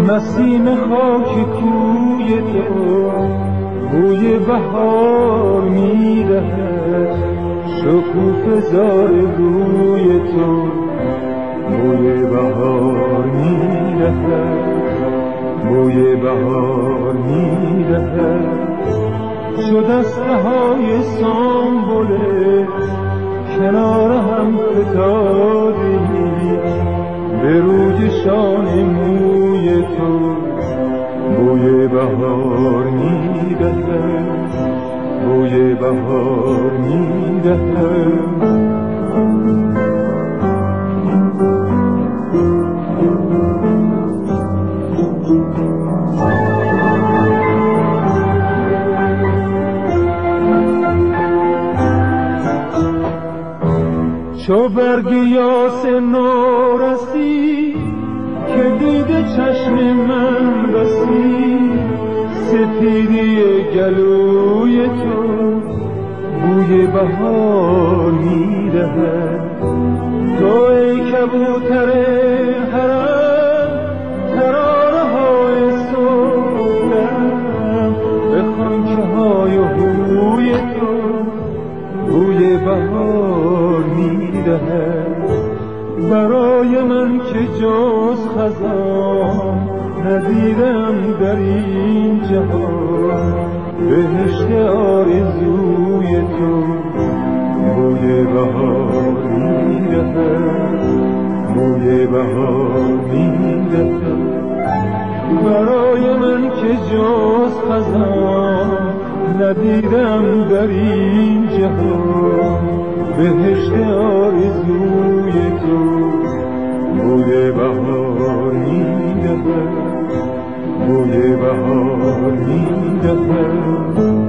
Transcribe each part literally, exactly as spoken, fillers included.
نسیم خاک کوی تو بوی بهار می‌دهد، شکوفه زار روی تو بوی بهار می‌دهد، بوی بهار می‌دهد. شد از های سنبله کنار هم فتادیم، به روی شانه موی تو بوی بهار می‌دهد، بوی بهار می‌دهد. چو برگ یاس نو رسی که دیده چشم من رسی، سپیدی گلوی تو بوی بهار می‌دهد. تو ای کبوتر حرم ترانه های صبحدم، به خانچه های هوی تو بوی بهار می‌دهد. برای من که جز خزان ندیدم در این جهان، بهشت آرزوی تو بوی بهار می‌دهد، بوی بهار می‌دهد. برای من که جز خزان ندیدم در این جهان، بهشت آرزوی تو بوی بهار می‌دهد، بوی بهار می‌دهد.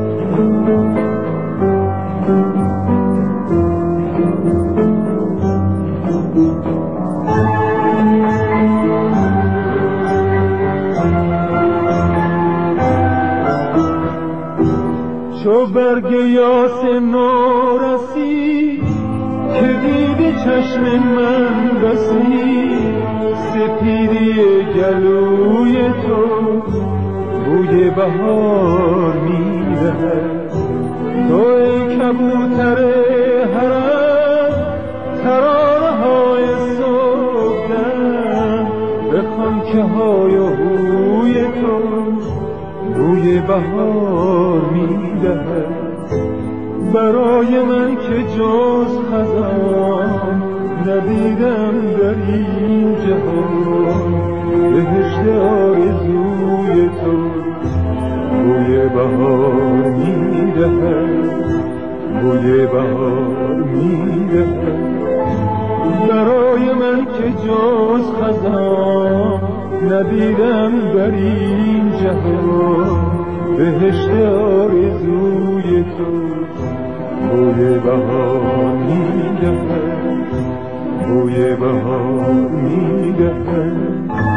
چو برگ یاس نو رسی که دیده چشم من رسی، سپیدی گلوی تو بوی بهار می‌دهد. تو ای کبوتر حرم ترانه های صبحدم، به خانچه های هوی تو بوی بهار می‌دهد. برای من که جز خزان ندیدم در این جهان، بهشت آرزوی تو بوی بهار می‌دهد، بوی بهار می‌دهد. برای من که جز خزان ندیدم در این جهان، بهشت آرزوی تو بوی بهار می‌دهد، بوی بهار می‌دهد.